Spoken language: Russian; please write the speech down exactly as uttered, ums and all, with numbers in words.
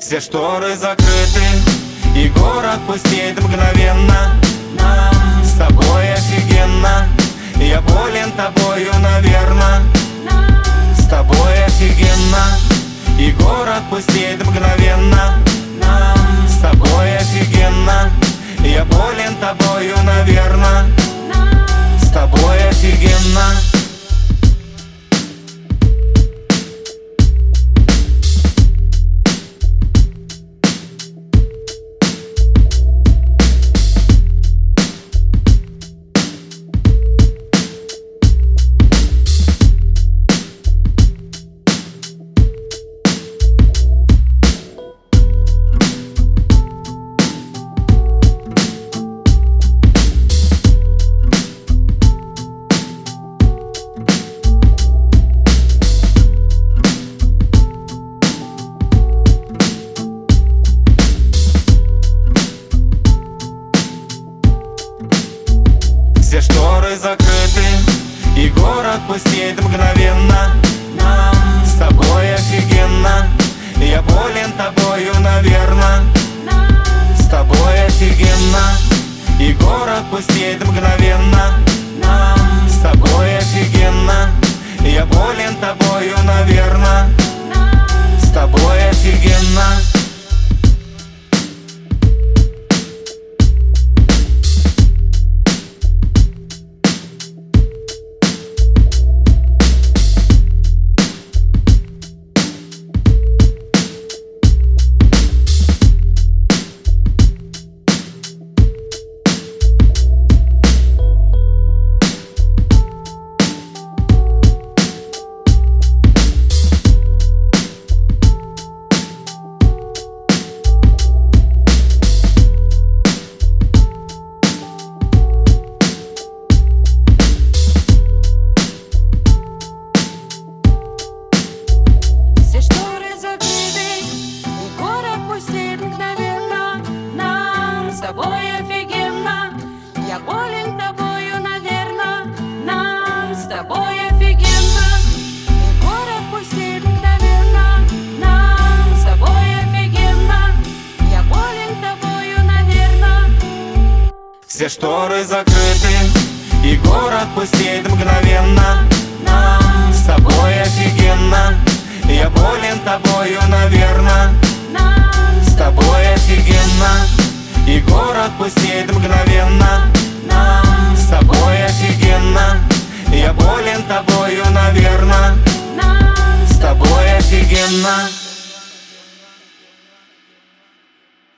Все шторы закрыты, и город пустеет мгновенно. Нам с тобой офигенно, я болен тобою, наверно. С тобой офигенно, и город пустеет мгновенно. Нам с тобой офигенно, я болен тобою, наверно. С тобой офигенно. Все шторы закрыты, и город пустеет мгновенно. Нам с тобой офигенно, я болен тобою, наверно. С тобой офигенно, и город пустеет мгновенно. Нам с тобой офигенно, я болен тобою, наверно. С тобой офигенно. С тобой офигенно, я болен тобою, наверно. Нам с тобой офигенно, и город пустеет мгновенно. Нам с тобой офигенно, я болен тобою, наверно. Все шторы закрыты, и город пустеет мгновенно. Нам с тобой офигенно, я болен тобою, наверно. С тобой офигенно, и город пустеет мгновенно. Нам с тобой офигенно, я болен тобою, наверно. С тобой офигенно.